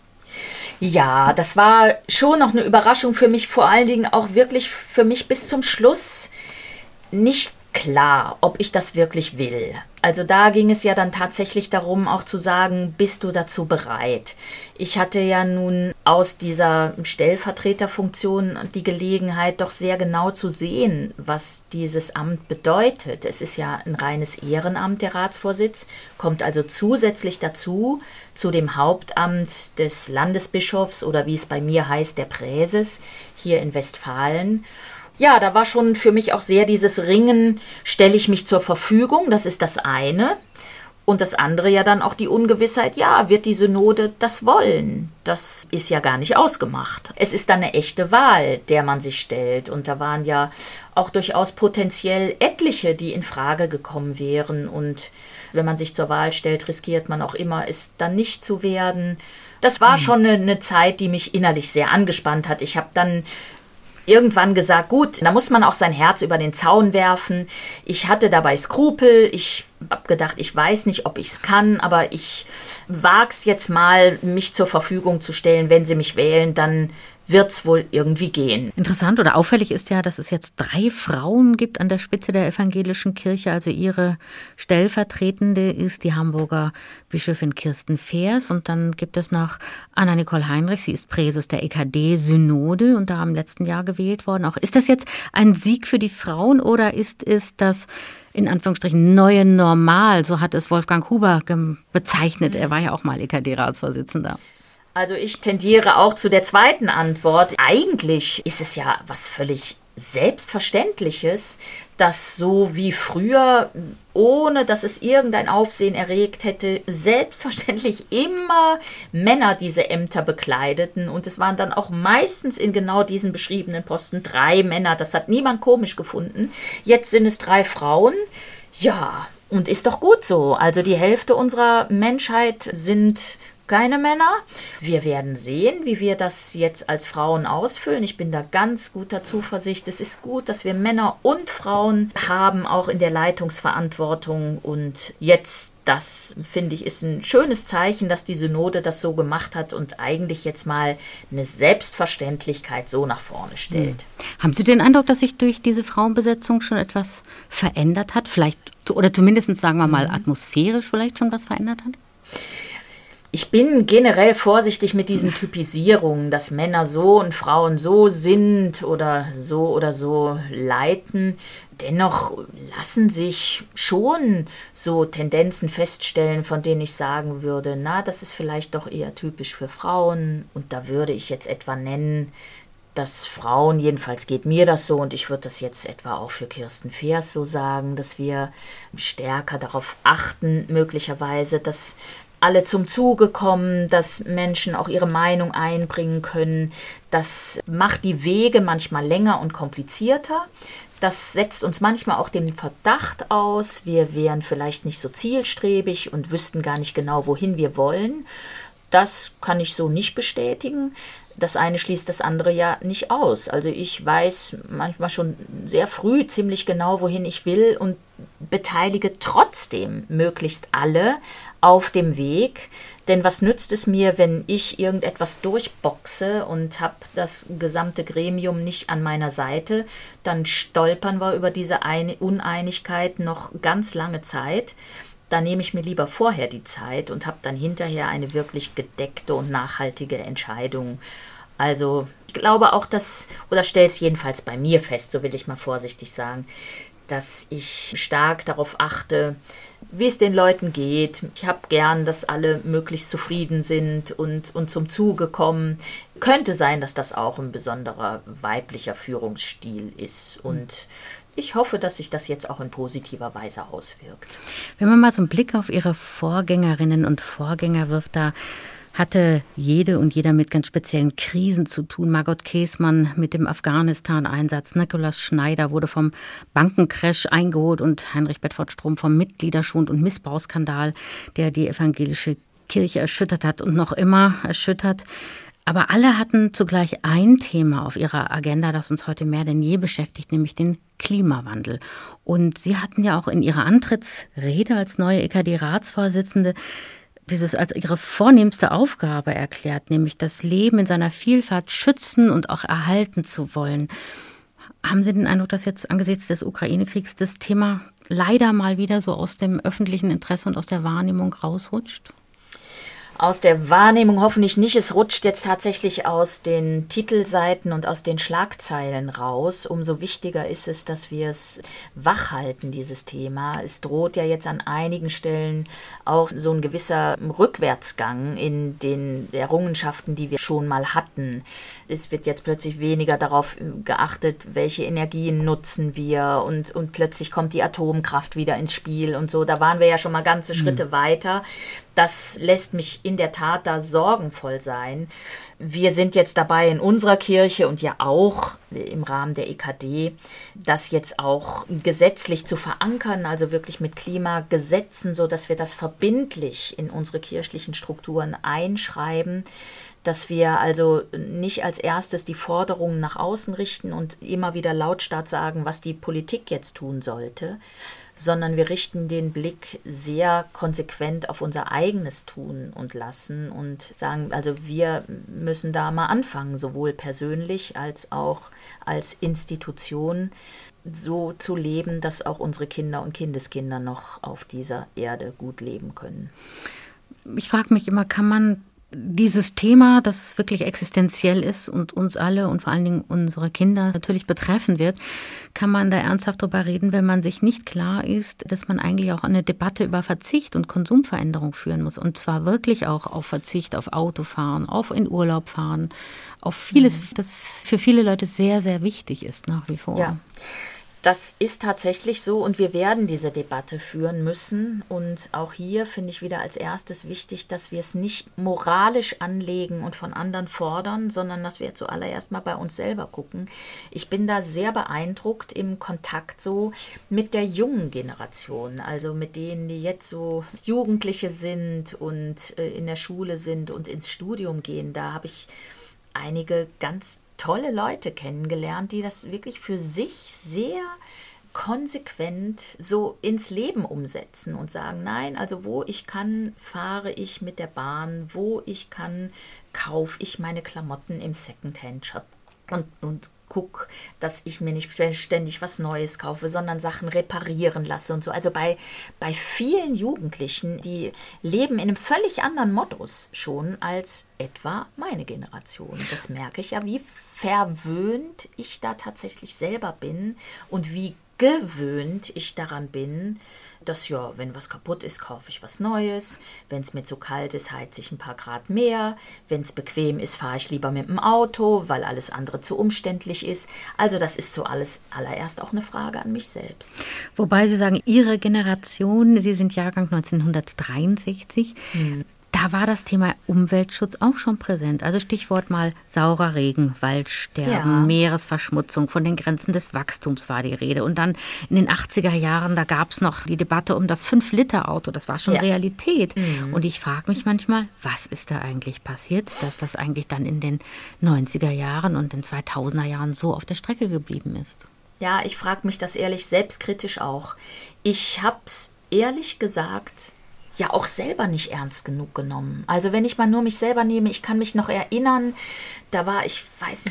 Ja, das war schon noch eine Überraschung für mich, vor allen Dingen auch wirklich für mich bis zum Schluss nicht klar, ob ich das wirklich will. Also da ging es ja dann tatsächlich darum, auch zu sagen, bist du dazu bereit? Ich hatte ja nun aus dieser Stellvertreterfunktion die Gelegenheit, doch sehr genau zu sehen, was dieses Amt bedeutet. Es ist ja ein reines Ehrenamt, der Ratsvorsitz, kommt also zusätzlich dazu, zu dem Hauptamt des Landesbischofs oder wie es bei mir heißt, der Präses hier in Westfalen. Ja, da war schon für mich auch sehr dieses Ringen, stelle ich mich zur Verfügung, das ist das eine. Und das andere ja dann auch die Ungewissheit, ja, wird die Synode das wollen? Das ist ja gar nicht ausgemacht. Es ist dann eine echte Wahl, der man sich stellt. Und da waren ja auch durchaus potenziell etliche, die in Frage gekommen wären. Und wenn man sich zur Wahl stellt, riskiert man auch immer, es dann nicht zu werden. Das war schon eine Zeit, die mich innerlich sehr angespannt hat. Ich habe dann irgendwann gesagt, gut, da muss man auch sein Herz über den Zaun werfen. Ich hatte dabei Skrupel. Ich habe gedacht, ich weiß nicht, ob ich es kann, aber ich wage es jetzt mal, mich zur Verfügung zu stellen. Wenn sie mich wählen, dann wird es wohl irgendwie gehen. Interessant oder auffällig ist ja, dass es jetzt 3 Frauen gibt an der Spitze der evangelischen Kirche. Also ihre Stellvertretende ist die Hamburger Bischöfin Kirsten Feers. Und dann gibt es noch Anna-Nicole Heinrich. Sie ist Präses der EKD-Synode und da im letzten Jahr gewählt worden. Auch ist das jetzt ein Sieg für die Frauen oder ist es das in Anführungsstrichen neue Normal? So hat es Wolfgang Huber bezeichnet. Er war ja auch mal EKD-Ratsvorsitzender. Also ich tendiere auch zu der zweiten Antwort. Eigentlich ist es ja was völlig Selbstverständliches, dass so wie früher, ohne dass es irgendein Aufsehen erregt hätte, selbstverständlich immer Männer diese Ämter bekleideten. Und es waren dann auch meistens in genau diesen beschriebenen Posten 3 Männer. Das hat niemand komisch gefunden. Jetzt sind es 3 Frauen. Ja, und ist doch gut so. Also die Hälfte unserer Menschheit sind keine Männer. Wir werden sehen, wie wir das jetzt als Frauen ausfüllen. Ich bin da ganz guter Zuversicht. Es ist gut, dass wir Männer und Frauen haben, auch in der Leitungsverantwortung. Und jetzt, das finde ich, ist ein schönes Zeichen, dass die Synode das so gemacht hat und eigentlich jetzt mal eine Selbstverständlichkeit so nach vorne stellt. Haben Sie den Eindruck, dass sich durch diese Frauenbesetzung schon etwas verändert hat? Vielleicht, oder zumindest, sagen wir mal, atmosphärisch vielleicht schon was verändert hat? Ich bin generell vorsichtig mit diesen Typisierungen, dass Männer so und Frauen so sind oder so leiten. Dennoch lassen sich schon so Tendenzen feststellen, von denen ich sagen würde, na, das ist vielleicht doch eher typisch für Frauen. Und da würde ich jetzt etwa nennen, dass Frauen, jedenfalls geht mir das so, und ich würde das jetzt etwa auch für Kirsten Feers so sagen, dass wir stärker darauf achten, möglicherweise, dass alle zum Zuge kommen, dass Menschen auch ihre Meinung einbringen können. Das macht die Wege manchmal länger und komplizierter. Das setzt uns manchmal auch den Verdacht aus, wir wären vielleicht nicht so zielstrebig und wüssten gar nicht genau, wohin wir wollen. Das kann ich so nicht bestätigen. Das eine schließt das andere ja nicht aus. Also ich weiß manchmal schon sehr früh ziemlich genau, wohin ich will und beteilige trotzdem möglichst alle auf dem Weg. Denn was nützt es mir, wenn ich irgendetwas durchboxe und habe das gesamte Gremium nicht an meiner Seite? Dann stolpern wir über diese Uneinigkeit noch ganz lange Zeit. Da nehme ich mir lieber vorher die Zeit und habe dann hinterher eine wirklich gedeckte und nachhaltige Entscheidung. Also ich glaube auch, oder stelle es jedenfalls bei mir fest, so will ich mal vorsichtig sagen, dass ich stark darauf achte, wie es den Leuten geht. Ich habe gern, dass alle möglichst zufrieden sind und zum Zuge kommen. Könnte sein, dass das auch ein besonderer weiblicher Führungsstil ist. Und ich hoffe, dass sich das jetzt auch in positiver Weise auswirkt. Wenn man mal so einen Blick auf Ihre Vorgängerinnen und Vorgänger wirft, da hatte jede und jeder mit ganz speziellen Krisen zu tun. Margot Käßmann mit dem Afghanistan-Einsatz, Nikolaus Schneider wurde vom Bankencrash eingeholt und Heinrich Bedford Strom vom Mitgliederschwund- und Missbrauchsskandal, der die evangelische Kirche erschüttert hat und noch immer erschüttert. Aber alle hatten zugleich ein Thema auf ihrer Agenda, das uns heute mehr denn je beschäftigt, nämlich den Klimawandel. Und Sie hatten ja auch in Ihrer Antrittsrede als neue EKD-Ratsvorsitzende dieses als Ihre vornehmste Aufgabe erklärt, nämlich das Leben in seiner Vielfalt schützen und auch erhalten zu wollen. Haben Sie den Eindruck, dass jetzt angesichts des Ukraine-Kriegs das Thema leider mal wieder so aus dem öffentlichen Interesse und aus der Wahrnehmung rausrutscht? Aus der Wahrnehmung hoffentlich nicht. Es rutscht jetzt tatsächlich aus den Titelseiten und aus den Schlagzeilen raus. Umso wichtiger ist es, dass wir es wachhalten, dieses Thema. Es droht ja jetzt an einigen Stellen auch so ein gewisser Rückwärtsgang in den Errungenschaften, die wir schon mal hatten. Es wird jetzt plötzlich weniger darauf geachtet, welche Energien nutzen wir und plötzlich kommt die Atomkraft wieder ins Spiel und so. Da waren wir ja schon mal ganze Schritte weiter. Das lässt mich in der Tat da sorgenvoll sein. Wir sind jetzt dabei in unserer Kirche und ja auch im Rahmen der EKD, das jetzt auch gesetzlich zu verankern, also wirklich mit Klimagesetzen, sodass wir das verbindlich in unsere kirchlichen Strukturen einschreiben, dass wir also nicht als erstes die Forderungen nach außen richten und immer wieder lautstark sagen, was die Politik jetzt tun sollte, sondern wir richten den Blick sehr konsequent auf unser eigenes Tun und Lassen und sagen, also wir müssen da mal anfangen, sowohl persönlich als auch als Institution so zu leben, dass auch unsere Kinder und Kindeskinder noch auf dieser Erde gut leben können. Ich frage mich immer, kann man dieses Thema, das wirklich existenziell ist und uns alle und vor allen Dingen unsere Kinder natürlich betreffen wird, kann man da ernsthaft drüber reden, wenn man sich nicht klar ist, dass man eigentlich auch eine Debatte über Verzicht und Konsumveränderung führen muss. Und zwar wirklich auch auf Verzicht auf Autofahren, auf in Urlaub fahren, auf vieles, das für viele Leute sehr, sehr wichtig ist nach wie vor. Ja. Das ist tatsächlich so und wir werden diese Debatte führen müssen. Und auch hier finde ich wieder als erstes wichtig, dass wir es nicht moralisch anlegen und von anderen fordern, sondern dass wir zuallererst mal bei uns selber gucken. Ich bin da sehr beeindruckt im Kontakt so mit der jungen Generation, also mit denen, die jetzt so Jugendliche sind und in der Schule sind und ins Studium gehen. Da habe ich einige ganz tolle Leute kennengelernt, die das wirklich für sich sehr konsequent so ins Leben umsetzen und sagen, nein, also wo ich kann, fahre ich mit der Bahn, wo ich kann, kaufe ich meine Klamotten im Secondhand-Shop und guck, dass ich mir nicht ständig was Neues kaufe, sondern Sachen reparieren lasse und so. Also bei vielen Jugendlichen, die leben in einem völlig anderen Modus schon als etwa meine Generation. Das merke ich ja, wie verwöhnt ich da tatsächlich selber bin und wie gewöhnt ich daran bin, dass ja, wenn was kaputt ist, kaufe ich was Neues. Wenn es mir zu kalt ist, heize ich ein paar Grad mehr. Wenn es bequem ist, fahre ich lieber mit dem Auto, weil alles andere zu umständlich ist. Also das ist so alles allererst auch eine Frage an mich selbst. Wobei Sie sagen, Ihre Generation, Sie sind Jahrgang 1963, da war das Thema Umweltschutz auch schon präsent. Also Stichwort mal saurer Regen, Waldsterben, Meeresverschmutzung, von den Grenzen des Wachstums war die Rede. Und dann in den 80er Jahren, da gab es noch die Debatte um das 5-Liter-Auto. Das war schon Realität. Und ich frage mich manchmal, was ist da eigentlich passiert, dass das eigentlich dann in den 90er Jahren und den 2000er Jahren so auf der Strecke geblieben ist? Ja, ich frage mich das ehrlich selbstkritisch auch. Ich habe es ehrlich gesagt ja auch selber nicht ernst genug genommen. Also wenn ich mal nur mich selber nehme, ich kann mich noch erinnern, da war ich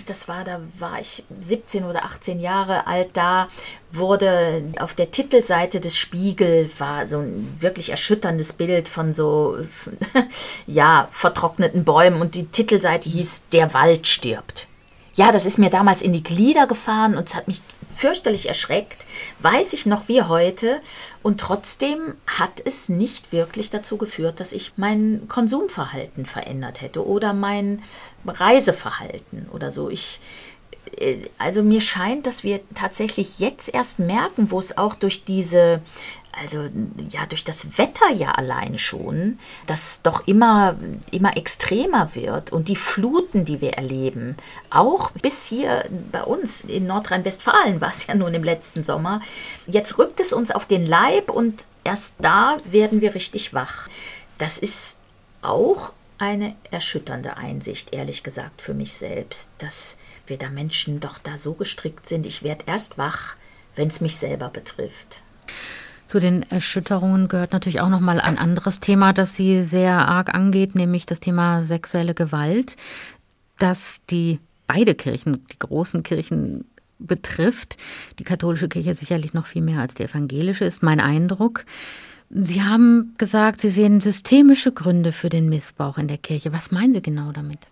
17 oder 18 Jahre alt, da wurde auf der Titelseite des Spiegel war so ein wirklich erschütterndes Bild von so vertrockneten Bäumen und die Titelseite hieß "Der Wald stirbt". Ja, das ist mir damals in die Glieder gefahren und es hat mich fürchterlich erschreckt, weiß ich noch wie heute. Und trotzdem hat es nicht wirklich dazu geführt, dass ich mein Konsumverhalten verändert hätte oder mein Reiseverhalten oder so. Also mir scheint, dass wir tatsächlich jetzt erst merken, wo es auch durch durch das Wetter ja alleine schon, das doch immer extremer wird und die Fluten, die wir erleben, auch bis hier bei uns in Nordrhein-Westfalen war es ja nun im letzten Sommer, jetzt rückt es uns auf den Leib und erst da werden wir richtig wach. Das ist auch eine erschütternde Einsicht, ehrlich gesagt, für mich selbst, dass wir da Menschen doch da so gestrickt sind. Ich werde erst wach, wenn es mich selber betrifft. Zu den Erschütterungen gehört natürlich auch nochmal ein anderes Thema, das Sie sehr arg angeht, nämlich das Thema sexuelle Gewalt, das beide Kirchen, die großen Kirchen betrifft. Die katholische Kirche sicherlich noch viel mehr als die evangelische, ist mein Eindruck. Sie haben gesagt, Sie sehen systemische Gründe für den Missbrauch in der Kirche. Was meinen Sie genau damit?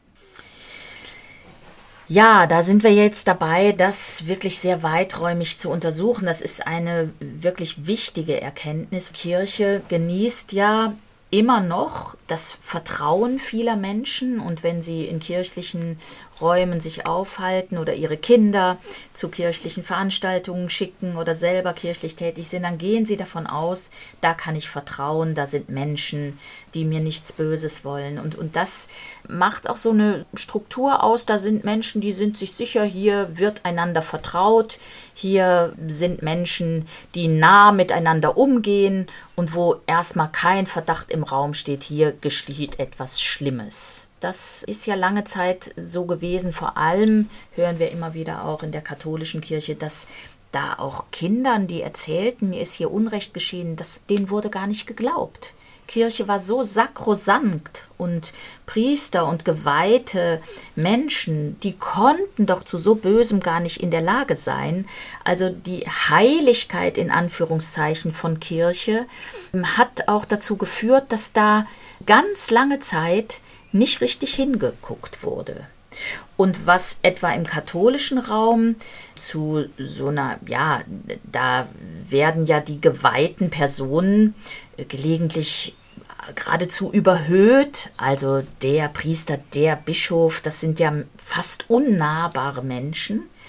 Ja, da sind wir jetzt dabei, das wirklich sehr weiträumig zu untersuchen. Das ist eine wirklich wichtige Erkenntnis. Kirche genießt ja immer noch das Vertrauen vieler Menschen und wenn sie in kirchlichen Räumen sich aufhalten oder ihre Kinder zu kirchlichen Veranstaltungen schicken oder selber kirchlich tätig sind, dann gehen sie davon aus, da kann ich vertrauen, da sind Menschen, die mir nichts Böses wollen. Und das macht auch so eine Struktur aus, da sind Menschen, die sind sich sicher, hier wird einander vertraut, hier sind Menschen, die nah miteinander umgehen und wo erstmal kein Verdacht im Raum steht, hier geschieht etwas Schlimmes. Das ist ja lange Zeit so gewesen. Vor allem hören wir immer wieder auch in der katholischen Kirche, dass da auch Kindern, die erzählten, mir ist hier Unrecht geschehen, denen wurde gar nicht geglaubt. Kirche war so sakrosankt und Priester und geweihte Menschen, die konnten doch zu so Bösem gar nicht in der Lage sein. Also die Heiligkeit in Anführungszeichen von Kirche hat auch dazu geführt, dass da ganz lange Zeit nicht richtig hingeguckt wurde. Und was etwa im katholischen Raum zu so einer, da werden ja die geweihten Personen gelegentlich geradezu überhöht, also der Priester, der Bischof, das sind ja fast unnahbare Menschen.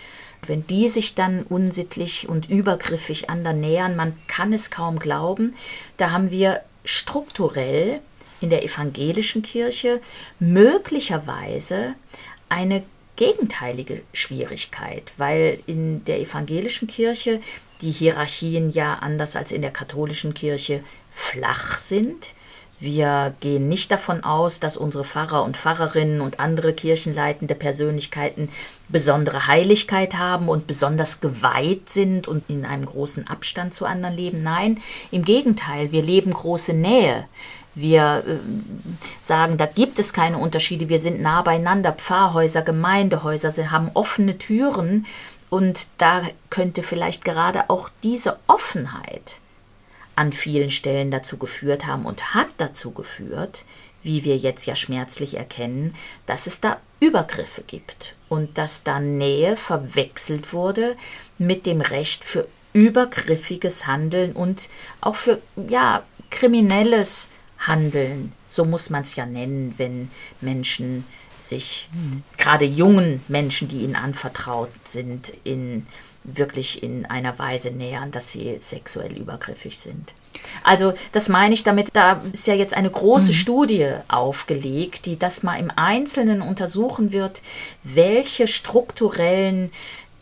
Wenn die sich dann unsittlich und übergriffig anderen nähern, man kann es kaum glauben, da haben wir strukturell in der evangelischen Kirche möglicherweise eine gegenteilige Schwierigkeit, weil in der evangelischen Kirche die Hierarchien ja anders als in der katholischen Kirche flach sind. Wir gehen nicht davon aus, dass unsere Pfarrer und Pfarrerinnen und andere kirchenleitende Persönlichkeiten besondere Heiligkeit haben und besonders geweiht sind und in einem großen Abstand zu anderen leben. Nein, im Gegenteil, wir leben große Nähe. Wir sagen, da gibt es keine Unterschiede, wir sind nah beieinander. Pfarrhäuser, Gemeindehäuser, sie haben offene Türen und da könnte vielleicht gerade auch diese Offenheit an vielen Stellen dazu geführt haben und hat dazu geführt, wie wir jetzt ja schmerzlich erkennen, dass es da Übergriffe gibt und dass da Nähe verwechselt wurde mit dem Recht für übergriffiges Handeln und auch für kriminelles Handeln. So muss man es ja nennen, wenn Menschen sich, gerade jungen Menschen, die ihnen anvertraut sind, wirklich in einer Weise nähern, dass sie sexuell übergriffig sind. Also das meine ich damit, da ist ja jetzt eine große Studie aufgelegt, die das mal im Einzelnen untersuchen wird, welche strukturellen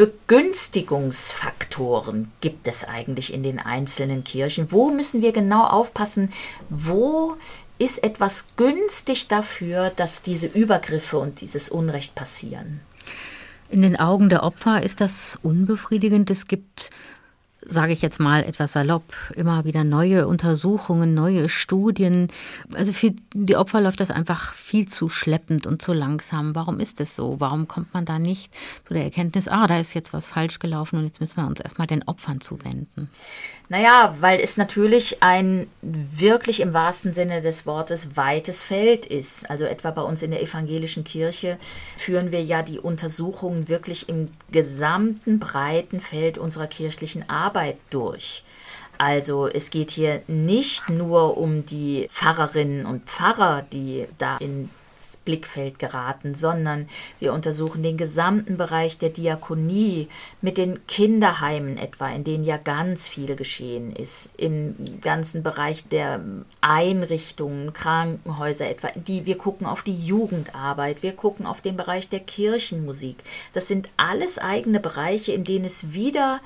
Begünstigungsfaktoren gibt es eigentlich in den einzelnen Kirchen? Wo müssen wir genau aufpassen? Wo ist etwas günstig dafür, dass diese Übergriffe und dieses Unrecht passieren? In den Augen der Opfer ist das unbefriedigend. Es gibt, sage ich jetzt mal etwas salopp, immer wieder neue Untersuchungen, neue Studien. Also für die Opfer läuft das einfach viel zu schleppend und zu langsam. Warum ist es so? Warum kommt man da nicht zu der Erkenntnis, da ist jetzt was falsch gelaufen und jetzt müssen wir uns erstmal den Opfern zuwenden? Naja, weil es natürlich ein wirklich im wahrsten Sinne des Wortes weites Feld ist. Also etwa bei uns in der evangelischen Kirche führen wir ja die Untersuchungen wirklich im gesamten breiten Feld unserer kirchlichen Arbeit durch. Also es geht hier nicht nur um die Pfarrerinnen und Pfarrer, die da ins Blickfeld geraten, sondern wir untersuchen den gesamten Bereich der Diakonie mit den Kinderheimen etwa, in denen ja ganz viel geschehen ist, im ganzen Bereich der Einrichtungen, Krankenhäuser etwa, wir gucken auf die Jugendarbeit, wir gucken auf den Bereich der Kirchenmusik. Das sind alles eigene Bereiche, in denen es wieder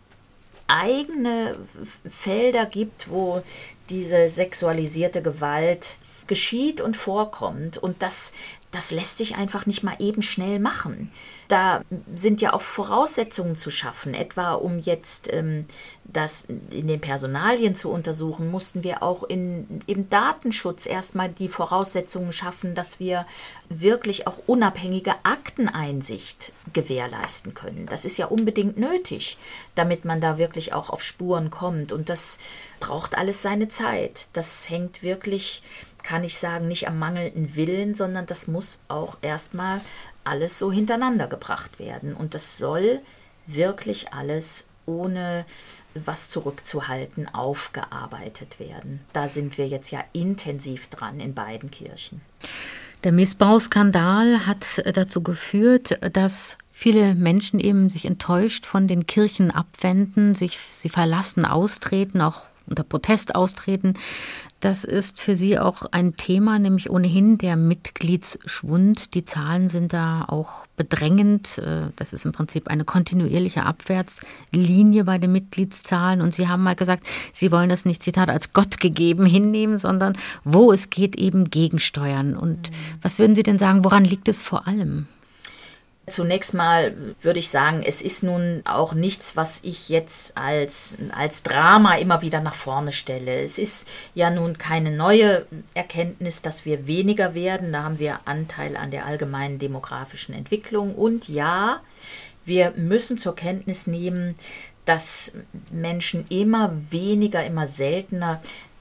eigene Felder gibt, wo diese sexualisierte Gewalt geschieht und vorkommt. Und das lässt sich einfach nicht mal eben schnell machen. Da sind ja auch Voraussetzungen zu schaffen. Etwa um jetzt das in den Personalien zu untersuchen, mussten wir auch im Datenschutz erstmal die Voraussetzungen schaffen, dass wir wirklich auch unabhängige Akteneinsicht gewährleisten können. Das ist ja unbedingt nötig, damit man da wirklich auch auf Spuren kommt. Und das braucht alles seine Zeit. Das hängt wirklich, kann ich sagen, nicht am mangelnden Willen, sondern das muss auch erstmal alles so hintereinander gebracht werden. Und das soll wirklich alles ohne was zurückzuhalten aufgearbeitet werden. Da sind wir jetzt ja intensiv dran in beiden Kirchen. Der Missbrauchsskandal hat dazu geführt, dass viele Menschen eben sich enttäuscht von den Kirchen abwenden, sie verlassen, austreten, auch unter Protest austreten. Das ist für Sie auch ein Thema, nämlich ohnehin der Mitgliedsschwund. Die Zahlen sind da auch bedrängend. Das ist im Prinzip eine kontinuierliche Abwärtslinie bei den Mitgliedszahlen. Und Sie haben mal gesagt, Sie wollen das nicht, Zitat, als Gott gegeben hinnehmen, sondern wo es geht, eben gegensteuern. Und was würden Sie denn sagen, woran liegt es vor allem? Zunächst mal würde ich sagen, es ist nun auch nichts, was ich jetzt als Drama immer wieder nach vorne stelle. Es ist ja nun keine neue Erkenntnis, dass wir weniger werden. Da haben wir Anteil an der allgemeinen demografischen Entwicklung. Und ja, wir müssen zur Kenntnis nehmen, dass Menschen immer weniger, immer seltener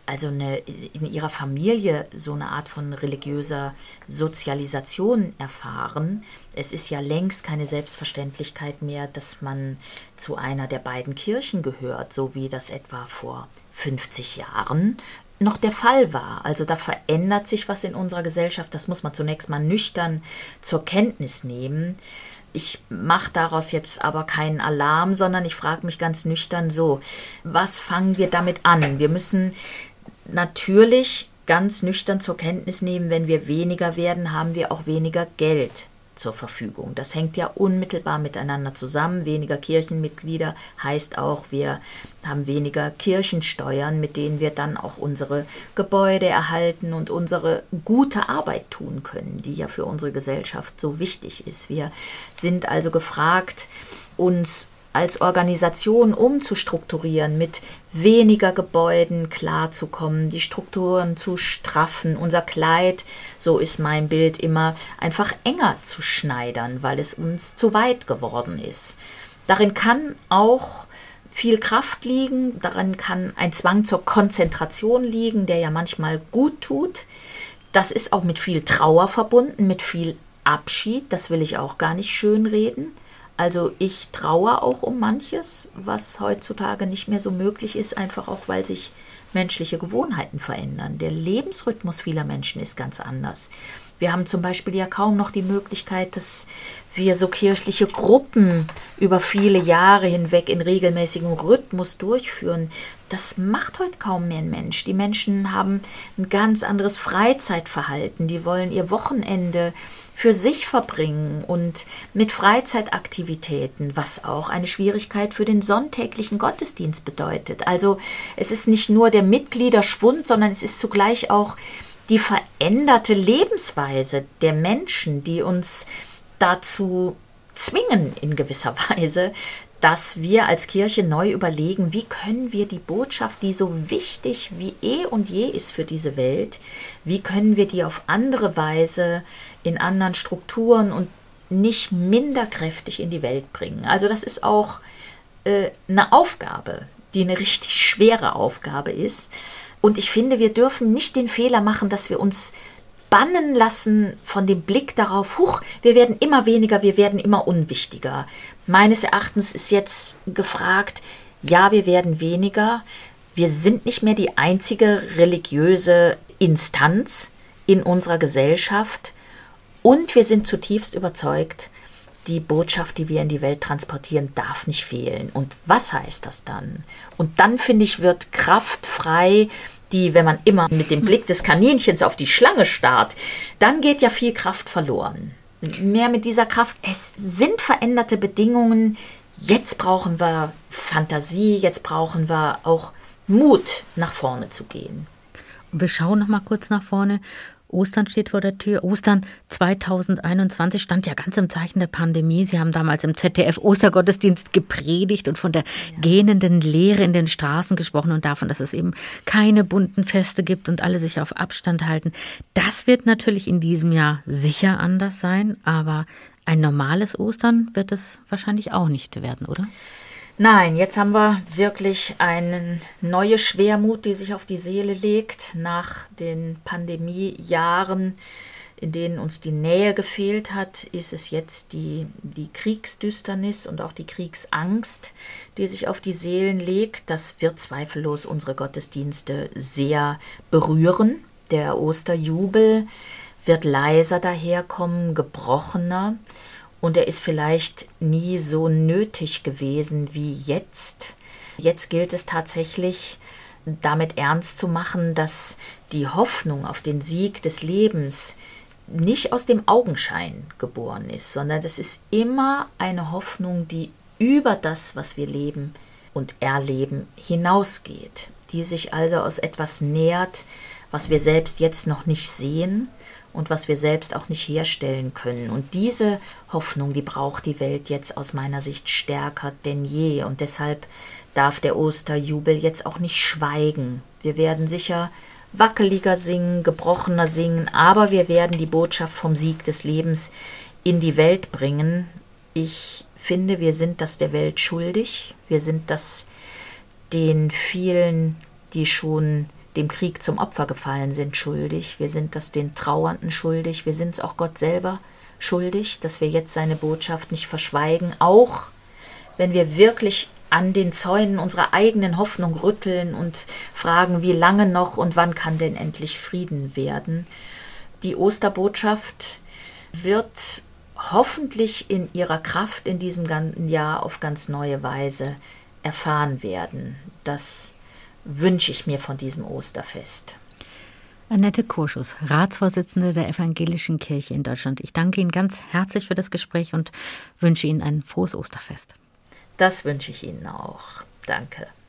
in ihrer Familie so eine Art von religiöser Sozialisation erfahren. Es ist ja längst keine Selbstverständlichkeit mehr, dass man zu einer der beiden Kirchen gehört, so wie das etwa vor 50 Jahren noch der Fall war. Also da verändert sich was in unserer Gesellschaft, das muss man zunächst mal nüchtern zur Kenntnis nehmen. Ich mache daraus jetzt aber keinen Alarm, sondern ich frage mich ganz nüchtern so, was fangen wir damit an? Wir müssen natürlich ganz nüchtern zur Kenntnis nehmen, wenn wir weniger werden, haben wir auch weniger Geld zur Verfügung. Das hängt ja unmittelbar miteinander zusammen. Weniger Kirchenmitglieder heißt auch, wir haben weniger Kirchensteuern, mit denen wir dann auch unsere Gebäude erhalten und unsere gute Arbeit tun können, die ja für unsere Gesellschaft so wichtig ist. Wir sind also gefragt, uns als Organisation umzustrukturieren, mit weniger Gebäuden klarzukommen, die Strukturen zu straffen, unser Kleid, so ist mein Bild immer, einfach enger zu schneidern, weil es uns zu weit geworden ist. Darin kann auch viel Kraft liegen, darin kann ein Zwang zur Konzentration liegen, der ja manchmal gut tut. Das ist auch mit viel Trauer verbunden, mit viel Abschied, das will ich auch gar nicht schönreden. Also ich traue auch um manches, was heutzutage nicht mehr so möglich ist, einfach auch, weil sich menschliche Gewohnheiten verändern. Der Lebensrhythmus vieler Menschen ist ganz anders. Wir haben zum Beispiel ja kaum noch die Möglichkeit, dass wir so kirchliche Gruppen über viele Jahre hinweg in regelmäßigem Rhythmus durchführen. Das macht heute kaum mehr ein Mensch. Die Menschen haben ein ganz anderes Freizeitverhalten. Die wollen ihr Wochenende für sich verbringen und mit Freizeitaktivitäten, was auch eine Schwierigkeit für den sonntäglichen Gottesdienst bedeutet. Also es ist nicht nur der Mitgliederschwund, sondern es ist zugleich auch die veränderte Lebensweise der Menschen, die uns dazu zwingen in gewisser Weise, dass wir als Kirche neu überlegen, wie können wir die Botschaft, die so wichtig wie eh und je ist für diese Welt, wie können wir die auf andere Weise in anderen Strukturen und nicht minder kräftig in die Welt bringen. Also das ist auch eine Aufgabe, die eine richtig schwere Aufgabe ist. Und ich finde, wir dürfen nicht den Fehler machen, dass wir uns bannen lassen von dem Blick darauf, wir werden immer weniger, wir werden immer unwichtiger. Meines Erachtens ist jetzt gefragt, ja, wir werden weniger. Wir sind nicht mehr die einzige religiöse Instanz in unserer Gesellschaft und wir sind zutiefst überzeugt, die Botschaft, die wir in die Welt transportieren, darf nicht fehlen. Und was heißt das dann? Und dann, finde ich, wird Kraft frei, die, wenn man immer mit dem Blick des Kaninchens auf die Schlange starrt, dann geht ja viel Kraft verloren. Mehr mit dieser Kraft, es sind veränderte Bedingungen, jetzt brauchen wir Fantasie, jetzt brauchen wir auch Mut, nach vorne zu gehen. Wir schauen noch mal kurz nach vorne. Ostern steht vor der Tür. Ostern 2021 stand ja ganz im Zeichen der Pandemie. Sie haben damals im ZDF Ostergottesdienst gepredigt und von der gähnenden Leere in den Straßen gesprochen und davon, dass es eben keine bunten Feste gibt und alle sich auf Abstand halten. Das wird natürlich in diesem Jahr sicher anders sein, aber ein normales Ostern wird es wahrscheinlich auch nicht werden, oder? Nein, jetzt haben wir wirklich eine neue Schwermut, die sich auf die Seele legt nach den Pandemiejahren, in denen uns die Nähe gefehlt hat, ist es jetzt die Kriegsdüsternis und auch die Kriegsangst, die sich auf die Seelen legt. Das wird zweifellos unsere Gottesdienste sehr berühren. Der Osterjubel wird leiser daherkommen, gebrochener. Und er ist vielleicht nie so nötig gewesen wie jetzt. Jetzt gilt es tatsächlich, damit ernst zu machen, dass die Hoffnung auf den Sieg des Lebens nicht aus dem Augenschein geboren ist, sondern das ist immer eine Hoffnung, die über das, was wir leben und erleben, hinausgeht, die sich also aus etwas nährt, was wir selbst jetzt noch nicht sehen und was wir selbst auch nicht herstellen können. Und diese Hoffnung, die braucht die Welt jetzt aus meiner Sicht stärker denn je. Und deshalb darf der Osterjubel jetzt auch nicht schweigen. Wir werden sicher wackeliger singen, gebrochener singen, aber wir werden die Botschaft vom Sieg des Lebens in die Welt bringen. Ich finde, wir sind das der Welt schuldig. Wir sind das den vielen, die schon dem Krieg zum Opfer gefallen sind, schuldig. Wir sind das den Trauernden schuldig. Wir sind es auch Gott selber schuldig, dass wir jetzt seine Botschaft nicht verschweigen, auch wenn wir wirklich an den Zäunen unserer eigenen Hoffnung rütteln und fragen, wie lange noch und wann kann denn endlich Frieden werden. Die Osterbotschaft wird hoffentlich in ihrer Kraft in diesem ganzen Jahr auf ganz neue Weise erfahren werden. Das wünsche ich mir von diesem Osterfest. Annette Kurschus, Ratsvorsitzende der Evangelischen Kirche in Deutschland. Ich danke Ihnen ganz herzlich für das Gespräch und wünsche Ihnen ein frohes Osterfest. Das wünsche ich Ihnen auch. Danke.